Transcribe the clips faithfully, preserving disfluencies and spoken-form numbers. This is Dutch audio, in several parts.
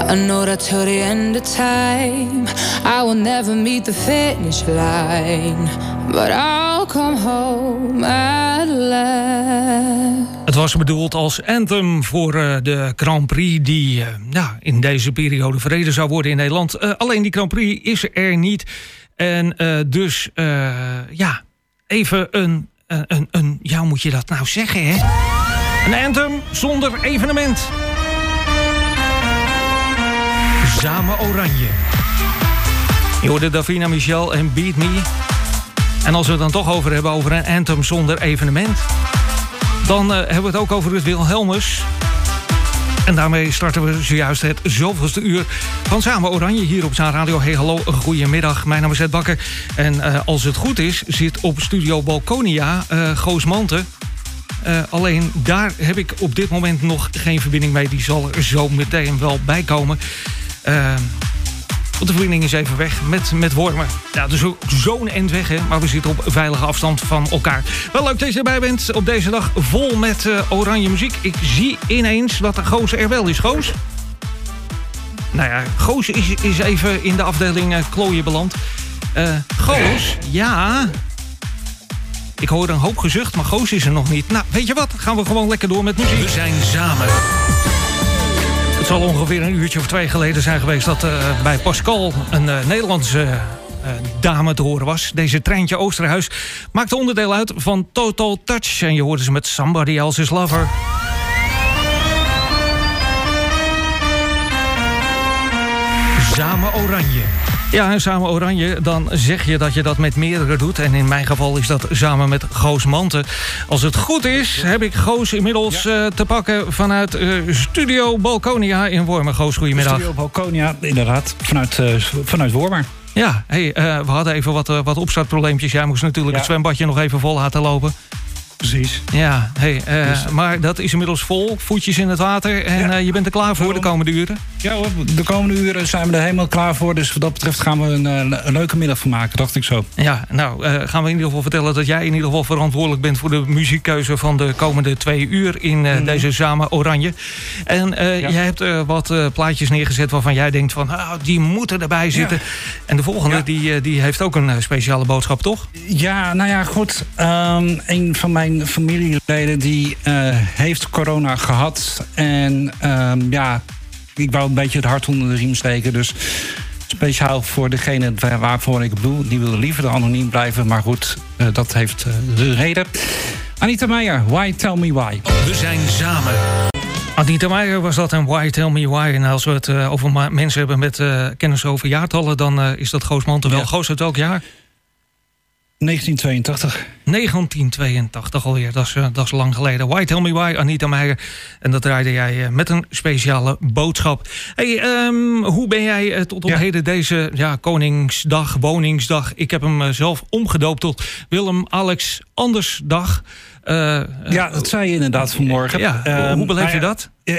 I know that till the end of time I will never meet the finish line, but I'll come home at last. Het was bedoeld als anthem voor uh, de Grand Prix die uh, ja, in deze periode verreden zou worden in Nederland. Uh, alleen die Grand Prix is er niet. En uh, dus, uh, ja, even een, een, een, een... Ja, hoe moet je dat nou zeggen, hè? Een anthem zonder evenement. Samen Oranje. Je hoorde Davina Michel en Beat Me. En als we het dan toch over hebben over een anthem zonder evenement, dan uh, hebben we het ook over het Wilhelmus. En daarmee starten we zojuist het zoveelste uur van Samen Oranje hier op Zaan Radio. Hey, hallo, goedemiddag. Mijn naam is Ed Bakker. En uh, als het goed is, zit op Studio Balkonia uh, Goos Mante. Uh, alleen daar heb ik op dit moment nog geen verbinding mee. Die zal er zo meteen wel bij komen. Uh, Want de verbinding is even weg met, met Wormen. Ja, dus zo'n end weg, hè. Maar we zitten op veilige afstand van elkaar. Wel leuk dat je erbij bent op deze dag vol met uh, oranje muziek. Ik zie ineens dat de Goos er wel is. Goos? Nou ja, Goos is, is even in de afdeling uh, klooien beland. Uh, Goos, ja. Ik hoor een hoop gezucht, maar Goos is er nog niet. Nou, weet je wat? Gaan we gewoon lekker door met muziek. We zijn samen. Het zal ongeveer een uurtje of twee geleden zijn geweest dat uh, bij Pascal een uh, Nederlandse uh, dame te horen was. Deze Treintje Oosterhuis maakte onderdeel uit van Total Touch. En je hoorde ze met Somebody Else's Lover. Samen Oranje. Ja, en Samen Oranje, dan zeg je dat je dat met meerdere doet. En in mijn geval is dat samen met Goos Mante. Als het goed is, heb ik Goos inmiddels ja. uh, te pakken vanuit uh, Studio Balkonia in Wormer. Goos, goedemiddag. Studio Balkonia, inderdaad, vanuit, uh, vanuit Wormer. Ja, hey, uh, we hadden even wat, uh, wat opstartprobleempjes. Jij moest natuurlijk ja. het zwembadje nog even vol laten lopen. Precies. Ja, hey, uh, dus, maar dat is inmiddels vol. Voetjes in het water en ja. uh, je bent er klaar voor de komende uren? Ja hoor, de komende uren zijn we er helemaal klaar voor. Dus wat dat betreft gaan we een, een leuke middag van maken, dacht ik zo. Ja, nou uh, gaan we in ieder geval vertellen dat jij in ieder geval verantwoordelijk bent voor de muziekkeuze van de komende twee uur in uh, mm. deze Samen Oranje. En uh, ja. jij hebt uh, wat uh, plaatjes neergezet waarvan jij denkt van ah, die moeten erbij zitten. Ja. En de volgende ja. die, uh, die heeft ook een uh, speciale boodschap, toch? Ja, nou ja, goed. Um, een van mijn Mijn familieleden die uh, heeft corona gehad. En um, ja, ik wou een beetje het hart onder de riem steken. Dus speciaal voor degene waarvoor ik bedoel. Die wilde liever anoniem blijven. Maar goed, uh, dat heeft uh, de reden. Anita Meijer, Why Tell Me Why. We zijn samen. Anita Meijer was dat en Why Tell Me Why. En als we het uh, over ma- mensen hebben met uh, kennis over jaartallen, dan uh, is dat Goos Mante wel. Ja. Goos, uit welk jaar? negentien tweeëntachtig. negentien tweeëntachtig alweer, dat is, uh, dat is lang geleden. Why Tell Me Why, Anita Meijer. En dat draaide jij uh, met een speciale boodschap. Hey, um, hoe ben jij uh, tot op ja. heden deze ja, Koningsdag, Woningsdag... ik heb hem uh, zelf omgedoopt tot Willem-Alex Andersdag. Uh, ja, dat zei je inderdaad vanmorgen. Ja, uh, hoe beleef je dat? Uh,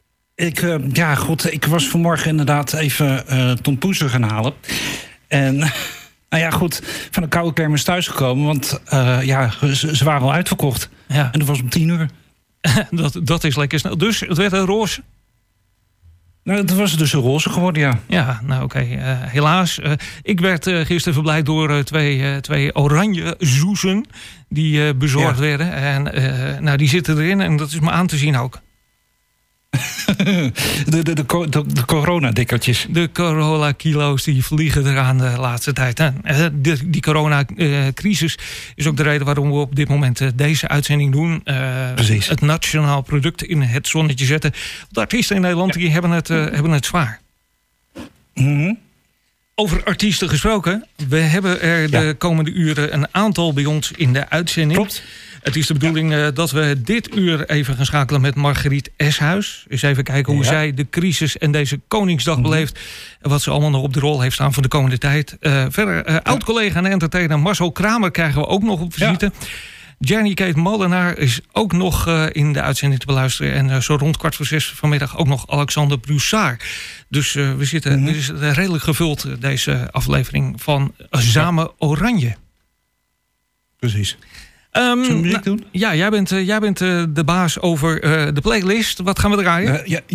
ik, uh, ja, goed, ik was vanmorgen inderdaad even uh, tompoezen gaan halen. En... Nou ja, goed, van de koude kermis thuisgekomen. Want uh, ja, ze, ze waren al uitverkocht. Ja. En dat was om tien uur. dat, dat is lekker snel. Dus het werd een roze? Nou, dat was dus een roze geworden, ja. Ja, nou oké. Okay. Uh, helaas. Uh, ik werd uh, gisteren verblijd door uh, twee, uh, twee oranje zoezen die uh, bezorgd ja. werden. En uh, nou, die zitten erin en dat is me aan te zien ook. de, de, de, de, de coronadikkertjes. De corona-kilo's die vliegen eraan de laatste tijd. En de, die coronacrisis is ook de reden waarom we op dit moment deze uitzending doen. Uh, Precies. Het nationaal product in het zonnetje zetten. De artiesten in Nederland ja. die hebben, het, uh, hebben het zwaar. Mm-hmm. Over artiesten gesproken. We hebben er ja. de komende uren een aantal bij ons in de uitzending. Klopt. Het is de bedoeling ja. uh, dat we dit uur even gaan schakelen met Margriet Eshuis. Eens even kijken hoe ja. zij de crisis en deze Koningsdag mm-hmm. beleeft. En wat ze allemaal nog op de rol heeft staan voor de komende tijd. Uh, verder, uh, ja. oud-collega en entertainer Marcel Kramer krijgen we ook nog op visite. Ja. Jenny Kate Molenaar is ook nog uh, in de uitzending te beluisteren. En uh, zo rond kwart voor zes vanmiddag ook nog Alexander Broussard. Dus uh, we zitten mm-hmm. is redelijk gevuld, uh, deze aflevering van Samen Oranje. Precies. Um, Zullen we muziek doen? Ja, jij bent, uh, jij bent uh, de baas over uh, de playlist. Wat gaan we draaien? Uh, ja,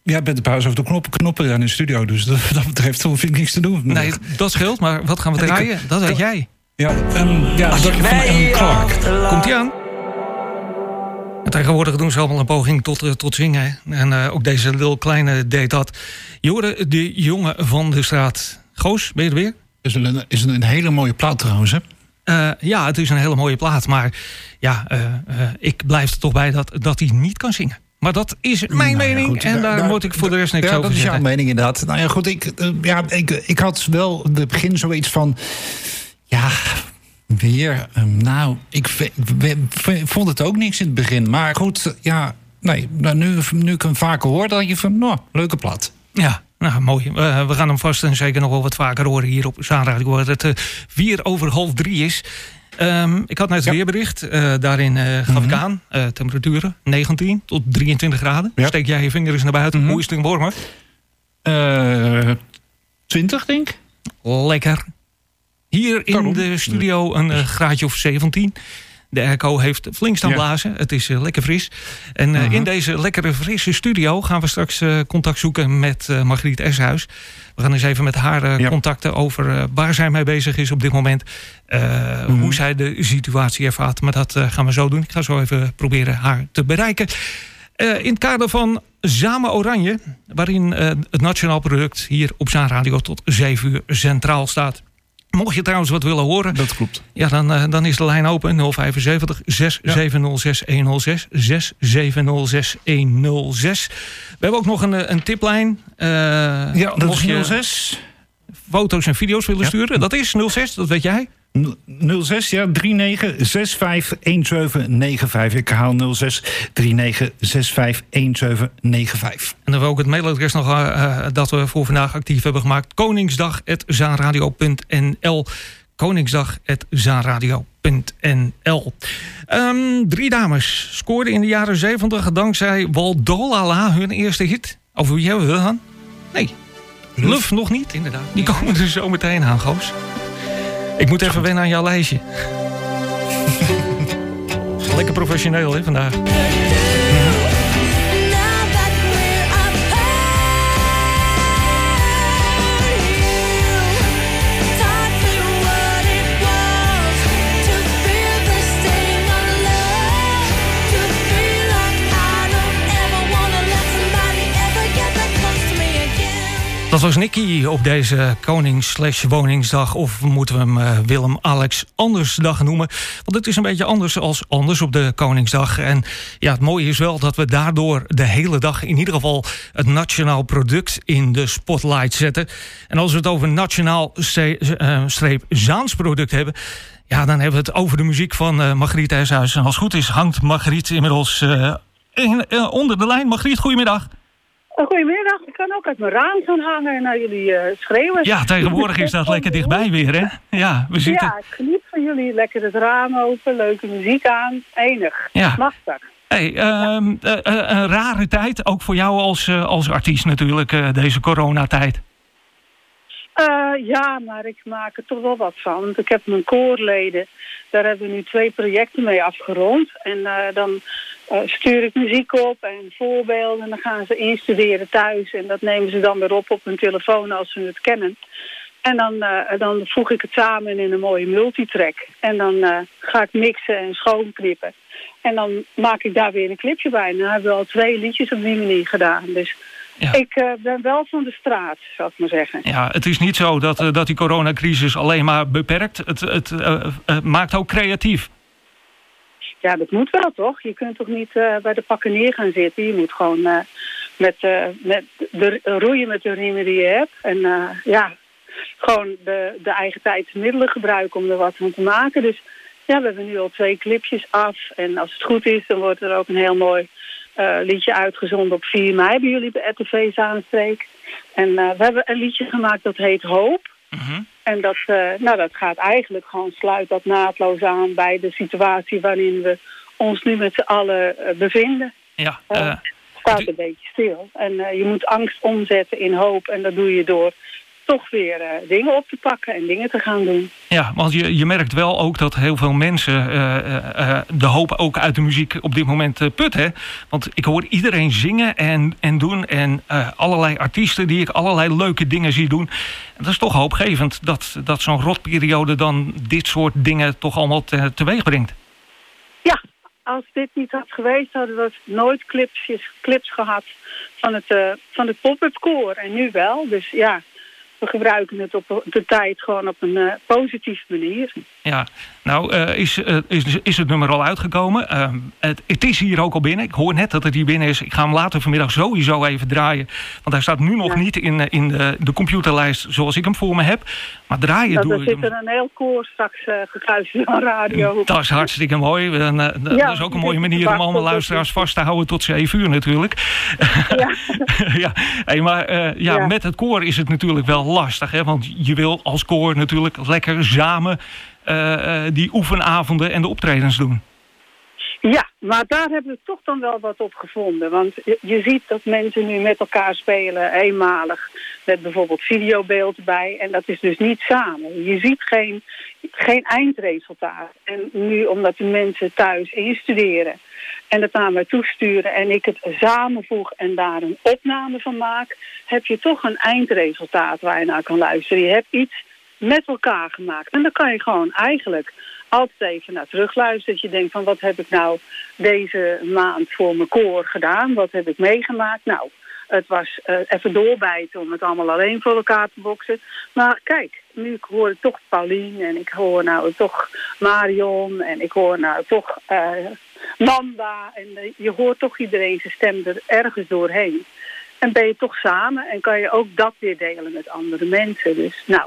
Ja, bent de pauze over de knoppen, knoppen in de studio. Dus dat, dat betreft hoef ik niks te doen. Nee, dat scheelt. Maar wat gaan we draaien? Dat weet jij. Ja, um, ja dat van Alan Clark. Komt-ie aan? Tegenwoordig doen ze allemaal een poging tot, uh, tot zingen. En uh, ook deze Lil Kleine deed dat. Je hoorde de jongen van de straat. Goos, ben je er weer? Is een, is een hele mooie plaat trouwens, hè? Uh, ja, het is een hele mooie plaat. Maar ja, uh, uh, ik blijf er toch bij dat, dat hij niet kan zingen. Maar dat is mijn nou ja, mening. Goed, en daar, daar moet ik voor de rest niks ja, over zeggen. Dat is jouw mening inderdaad. Nou ja, goed, ik, uh, ja, ik, ik had wel in het begin zoiets van... Ja... Weer, um, nou, ik v- v- v- vond het ook niks in het begin. Maar goed, ja, nee, nu, nu ik hem vaker hoor, dan denk je van, nou, leuke plaat. Ja, nou, mooi. Uh, we gaan hem vast en zeker nog wel wat vaker horen hier op Zaanradio. Waar het uh, vier over half drie is. Um, ik had net het ja. weerbericht. Uh, daarin uh, gaf mm-hmm. ik aan. Uh, temperaturen negentien tot drieëntwintig graden. Ja. Steek jij je vinger eens naar buiten. Mm-hmm. Hoe is het in Wormer? Uh, twintig, denk ik. Lekker. Hier in Daarom. de studio een uh, graadje of zeventien. De airco heeft flink staan blazen. Ja. Het is uh, lekker fris. En uh, uh-huh. in deze lekkere frisse studio gaan we straks uh, contact zoeken met uh, Margriet Eshuis. We gaan eens even met haar uh, ja. contacten over uh, waar zij mee bezig is op dit moment. Uh, uh-huh. Hoe zij de situatie ervaart. Maar dat uh, gaan we zo doen. Ik ga zo even proberen haar te bereiken. Uh, in het kader van Samen Oranje, waarin uh, het nationaal product hier op Zaanradio tot zeven uur centraal staat. Mocht je trouwens wat willen horen... Dat klopt. Ja, dan, uh, dan is de lijn open. nul vijfenzeventig, zes zeven nul zes, een nul zes. zes zeven nul zes, een nul zes. We hebben ook nog een, een tiplijn. Uh, ja, dat is nul zes. Foto's en video's willen ja. sturen. Dat is nul zes, dat weet jij. nul zes, ja, drie negen zes vijf een zeven negen vijf. Ik herhaal nul zes drie negen zes vijf een zeven negen vijf. En dan hebben we ook het mailadres nog uh, dat we voor vandaag actief hebben gemaakt. koningsdag at zaanradio punt n l. koningsdag at zaanradio punt n l. Um, drie dames scoorden in de jaren zeventig dankzij Waldolala hun eerste hit. Over wie hebben we het dan? Nee, Luf nog niet. Inderdaad. Die komen er zo meteen aan, Goos. Ik moet even wennen aan jouw lijstje. Lekker professioneel, hè, vandaag. Dat was Nicky op deze konings-slash-woningsdag. Of moeten we hem uh, Willem-Alex-Andersdag noemen. Want het is een beetje anders als anders op de Koningsdag. En ja, het mooie is wel dat we daardoor de hele dag... in ieder geval het nationaal product in de spotlight zetten. En als we het over nationaal uh, streep Zaans product hebben... ja, dan hebben we het over de muziek van uh, Margriet Eshuis. En als het goed is, hangt Margriet inmiddels uh, in, uh, onder de lijn. Margriet, goedemiddag. Goedemiddag, ik kan ook uit mijn raam gaan hangen en naar jullie uh, schreeuwen. Ja, tegenwoordig is dat lekker dichtbij weer, hè? Ja, we zitten... ja, ik geniet van jullie. Lekker het raam open, leuke muziek aan. Enig. Ja. Machtig. Hey, uh, uh, uh, een rare tijd, ook voor jou als, uh, als artiest natuurlijk, uh, deze coronatijd. Uh, ja, maar ik maak er toch wel wat van. Want ik heb mijn koorleden, daar hebben we nu twee projecten mee afgerond. En uh, dan uh, stuur ik muziek op en voorbeelden. En dan gaan ze instuderen thuis. En dat nemen ze dan weer op op hun telefoon als ze het kennen. En dan, uh, dan voeg ik het samen in een mooie multitrack. En dan uh, ga ik mixen en schoonknippen. En dan maak ik daar weer een clipje bij. En dan hebben we al twee liedjes op die manier gedaan. Dus... Ja. Ik uh, ben wel van de straat, zou ik maar zeggen. Ja, het is niet zo dat, uh, dat die coronacrisis alleen maar beperkt. Het, het uh, uh, maakt ook creatief. Ja, dat moet wel, toch? Je kunt toch niet uh, bij de pakken neer gaan zitten. Je moet gewoon uh, met, uh, met de, roeien met de riemen die je hebt. En uh, ja, gewoon de, de eigen tijdsmiddelen gebruiken om er wat van te maken. Dus ja, we hebben nu al twee clipjes af. En als het goed is, dan wordt er ook een heel mooi... Uh, liedje uitgezonden op vier mei bij jullie bij R T V Zaanstreek. En uh, we hebben een liedje gemaakt dat heet Hoop. Mm-hmm. En dat, uh, nou, dat gaat eigenlijk gewoon, sluit dat naadloos aan bij de situatie waarin we ons nu met z'n allen uh, bevinden. Ja, uh, uh, het staat een beetje stil. En uh, je moet angst omzetten in hoop. En dat doe je door toch weer uh, dingen op te pakken en dingen te gaan doen. Ja, want je, je merkt wel ook dat heel veel mensen uh, uh, de hoop ook uit de muziek op dit moment uh, putten. Want ik hoor iedereen zingen en, en doen en uh, allerlei artiesten die ik allerlei leuke dingen zie doen. En dat is toch hoopgevend dat, dat zo'n rotperiode dan dit soort dingen toch allemaal te, teweeg brengt. Ja, als dit niet had geweest, hadden we nooit clipsjes, clips gehad van het, uh, van het pop-up koor. En nu wel, dus ja. We gebruiken het op de tijd gewoon op een uh, positieve manier. Ja, nou uh, is, uh, is, is het nummer al uitgekomen. Uh, het, het is hier ook al binnen. Ik hoor net dat het hier binnen is. Ik ga hem later vanmiddag sowieso even draaien. Want hij staat nu nog ja. niet in, in de, de computerlijst zoals ik hem voor me heb. Maar draaien nou, doe ik hem. Er zit er een heel koor straks uh, gekluisterd aan radio. Dat is hartstikke mooi. En, uh, ja, dat is ook een mooie manier om allemaal luisteraars vast te houden tot zeven uur natuurlijk. Ja. ja. Hey, maar uh, ja, ja. met het koor is het natuurlijk wel lastig, hè? Want je wil als koor natuurlijk lekker samen uh, uh, die oefenavonden en de optredens doen. Ja, maar daar hebben we toch dan wel wat op gevonden. Want je, je ziet dat mensen nu met elkaar spelen, eenmalig, met bijvoorbeeld videobeeld bij. En dat is dus niet samen. Je ziet geen, geen eindresultaat. En nu, omdat de mensen thuis instuderen en het naar mij toesturen en ik het samenvoeg en daar een opname van maak, heb je toch een eindresultaat waar je naar kan luisteren. Je hebt iets met elkaar gemaakt. En dan kan je gewoon eigenlijk altijd even naar terugluisteren. Dat je denkt van, wat heb ik nou deze maand voor mijn koor gedaan? Wat heb ik meegemaakt? Nou, het was uh, even doorbijten om het allemaal alleen voor elkaar te boksen. Maar kijk, nu hoor ik toch Paulien en ik hoor nou toch Marion en ik hoor nou toch uh, Manda. En uh, je hoort toch iedereen zijn stem er ergens doorheen. En ben je toch samen en kan je ook dat weer delen met andere mensen. Dus nou,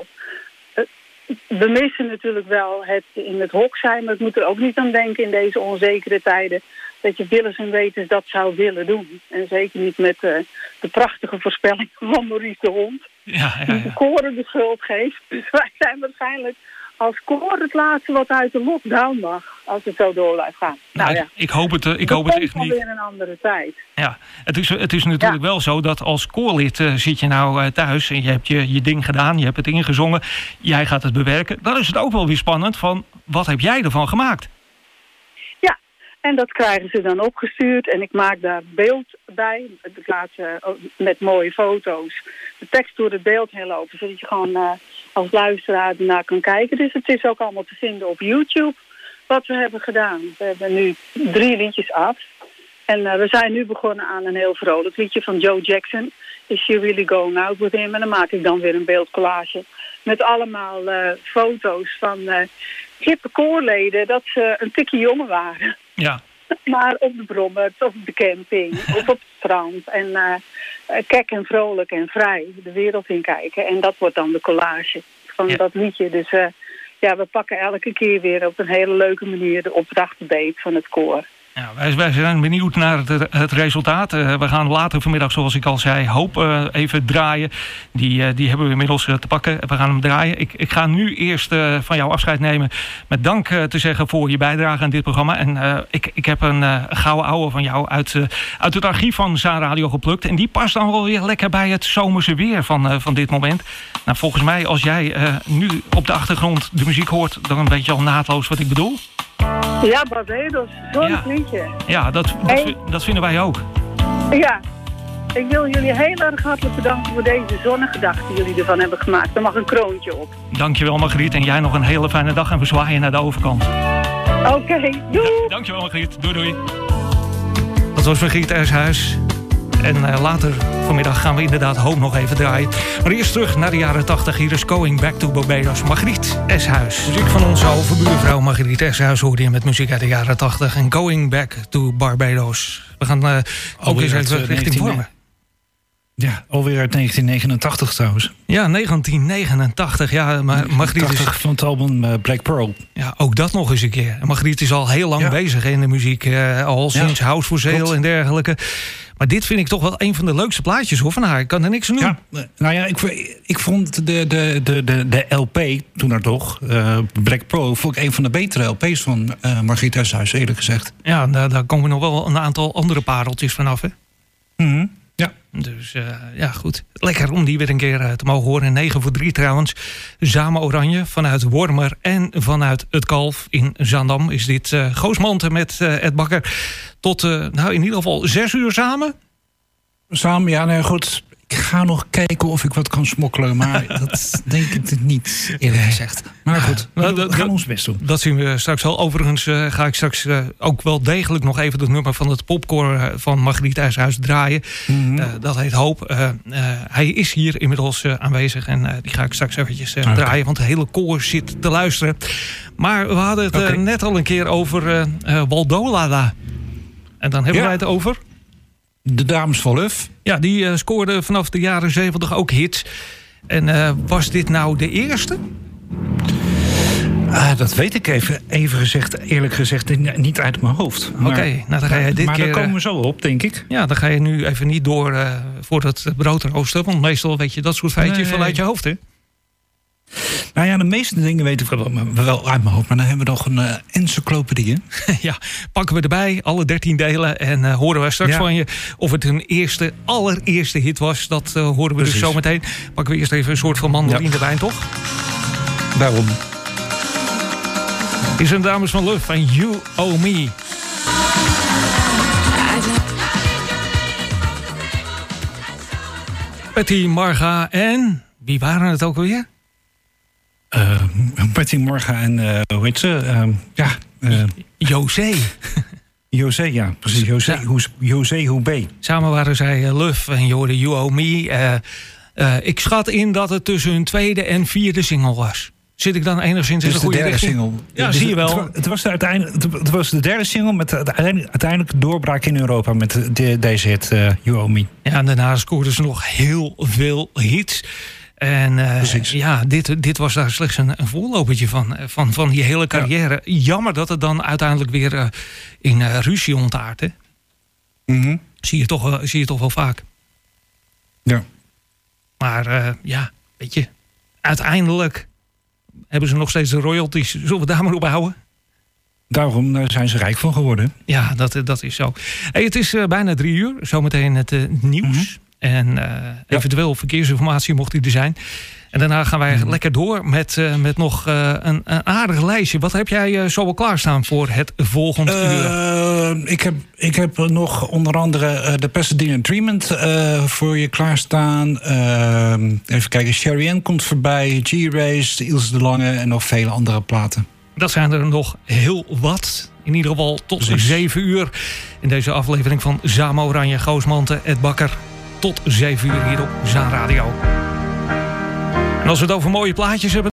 we missen natuurlijk wel het in het hok zijn, maar ik moet er ook niet aan denken in deze onzekere tijden dat je willens en wetens dat zou willen doen. En zeker niet met uh, de prachtige voorspelling van Maurice de Hond, ja, ja, ja. die de koren de schuld geeft. Dus wij zijn waarschijnlijk als koor het laatste wat uit de lockdown mag, als het zo door blijft gaan. Nou, nou ja, ik, ik hoop het, ik hoop het echt niet. Weer een andere tijd. Ja, het is, het is natuurlijk ja. wel zo dat als koorlid uh, zit je nou uh, thuis en je hebt je, je ding gedaan, je hebt het ingezongen, jij gaat het bewerken. Dan is het ook wel weer spannend van, wat heb jij ervan gemaakt? Ja, en dat krijgen ze dan opgestuurd en ik maak daar beeld bij. Ik laat uh, met mooie foto's de tekst door het beeld heen lopen, zodat je gewoon uh, als luisteraar ernaar kan kijken. Dus het is ook allemaal te vinden op YouTube wat we hebben gedaan. We hebben nu drie liedjes af. En uh, we zijn nu begonnen aan een heel vrolijk liedje van Joe Jackson. Is She Really Going Out With Him? En dan maak ik dan weer een beeldcollage met allemaal uh, foto's van uh, hippe koorleden dat ze een tikje jonger waren. Ja. Maar op de brommer, of op de camping, of op het strand. En uh, kek en vrolijk en vrij de wereld in kijken. En dat wordt dan de collage van ja. dat liedje. Dus uh, ja, we pakken elke keer weer op een hele leuke manier de opdracht beet van het koor. Ja, wij, wij zijn benieuwd naar het, het resultaat. Uh, we gaan later vanmiddag, zoals ik al zei, Hoop uh, even draaien. Die, uh, die hebben we inmiddels uh, te pakken. We gaan hem draaien. Ik, ik ga nu eerst uh, van jou afscheid nemen met dank uh, te zeggen voor je bijdrage aan dit programma. En uh, ik, ik heb een uh, gouden ouwe van jou uit, uh, uit het archief van Zaan Radio geplukt. En die past dan wel weer lekker bij het zomerse weer van, uh, van dit moment. Nou, volgens mij, als jij uh, nu op de achtergrond de muziek hoort, dan weet je al naadloos wat ik bedoel. Ja, Barbados, zo'n ja. liedje. Ja, dat, dat, hey. dat vinden wij ook. Ja, ik wil jullie heel erg hartelijk bedanken voor deze zonnige dag die jullie ervan hebben gemaakt. Er mag een kroontje op. Dankjewel Margriet en jij nog een hele fijne dag en we zwaaien naar de overkant. Oké, okay, doei! Ja, dankjewel Margriet, doei doei. Dat was Margriet Eshuis. En uh, later vanmiddag gaan we inderdaad Hoop nog even draaien. Maar eerst terug naar de jaren tachtig. Hier is Going Back to Barbados. Margriet Eshuis. Muziek van onze overbuurvrouw Margriet Eshuis hoorde je met muziek uit de jaren tachtig. En Going Back to Barbados. We gaan uh, ook eens even uh, richting vormen. Ja, alweer uit negentien negenentachtig trouwens. Ja, negentien negenentachtig. Ja, maar Margriet is van het album uh, Black Pearl. Ja, ook dat nog eens een keer. Margriet is al heel lang ja. bezig in de muziek. Uh, al sinds ja, House for Sale en dergelijke. Maar dit vind ik toch wel een van de leukste plaatjes hoor, van haar. Ik kan er niks aan doen. Ja, nou ja, ik, ik vond de, de, de, de, de L P toen er toch, uh, Black Pearl, vond ik een van de betere L P's van uh, Margriet Eshuis, eerlijk gezegd. Ja, daar, daar komen nog wel een aantal andere pareltjes vanaf, hè? Mm-hmm. Ja. Dus Dus uh, ja, goed. Lekker om die weer een keer uh, te mogen horen. negen voor drie trouwens. Zame Oranje vanuit Wormer en vanuit Het Kalf in Zaandam is dit uh, Goosmanten met uh, Ed Bakker. Tot, uh, nou in ieder geval zes uur samen. Samen, ja, nee, goed. Ik ga nog kijken of ik wat kan smokkelen, maar dat denk ik niet, eerlijk gezegd. Maar goed, we, we gaan ons best doen. Dat zien we straks al. Overigens uh, ga ik straks uh, ook wel degelijk nog even het nummer van het popcore uh, van Margriet IJshuis draaien. Mm-hmm. Uh, dat heet Hoop. Uh, uh, hij is hier inmiddels uh, aanwezig en uh, die ga ik straks eventjes uh, okay. draaien, want de hele koor zit te luisteren. Maar we hadden het okay. uh, net al een keer over uh, uh, Waldolada. En dan hebben ja. wij het over... De Dames van Luf. Ja, die uh, scoorden vanaf de jaren zeventig ook hits. En uh, was dit nou de eerste? Uh, dat weet ik even, even gezegd, eerlijk gezegd, niet uit mijn hoofd. Oké, okay, nou dan ga je dit maar keer... Maar daar komen we zo op, denk ik. Ja, dan ga je nu even niet door uh, voor het broodrooster. Want meestal weet je dat soort feitjes nee. wel uit je hoofd, hè? Nou ja, de meeste dingen weten we wel, wel uit mijn hoofd. Maar dan hebben we nog een uh, encyclopedie. Ja, pakken we erbij, alle dertien delen. En uh, horen we straks ja. van je of het hun eerste, allereerste hit was. Dat uh, horen we Precies. dus zo meteen. Pakken we eerst even een soort van mandarine ja. wijn, toch? Daarom. Is een Dames van Luf van You Owe Me. Patty, Marga en... Wie waren het ook alweer? Uh, Patty, Marga en uh, hoe heet ze? Uh, ja, uh, José. José, ja, precies. José, ja. José Hoebe. Samen waren zij uh, Luf en Jorde You Owe Me. Uh, uh, ik schat in dat het tussen hun tweede en vierde single was. Zit ik dan enigszins in de goede richting? Single. Ja, dus zie je wel. Het, het, was de uiteindelijk, het was de derde single met de uiteindelijke doorbraak in Europa met de, deze hit, uh, You Owe Me. Ja, en daarna scoorden ze nog heel veel hits. En uh, ja, dit, dit was daar slechts een, een voorlopertje van, van, van die hele carrière. Ja. Jammer dat het dan uiteindelijk weer uh, in uh, ruzie ontaart. Hè? Mm-hmm. Zie, je toch, uh, zie je toch wel vaak. Ja. Maar uh, ja, weet je, uiteindelijk hebben ze nog steeds de royalties. Zullen we daar maar op houden? Daarom daar zijn ze rijk van geworden. Ja, dat, dat is zo. Hey, het is uh, bijna drie uur. Zometeen het uh, nieuws. Mm-hmm. En uh, ja. eventueel verkeersinformatie mocht die er zijn. En daarna gaan wij mm. lekker door met, uh, met nog uh, een, een aardig lijstje. Wat heb jij uh, zo wel klaarstaan voor het volgende uh, uur? Ik heb, ik heb nog onder andere uh, de Pasadena Dreamland uh, voor je klaarstaan. Uh, even kijken, Sherry Ann komt voorbij. G-Race, Ilse de Lange en nog vele andere platen. Dat zijn er nog heel wat. In ieder geval tot zeven uur. In deze aflevering van Zame Oranje, Goosmanten, Ed Bakker. Tot zeven uur hier op Zaan Radio. En als we het over mooie plaatjes hebben...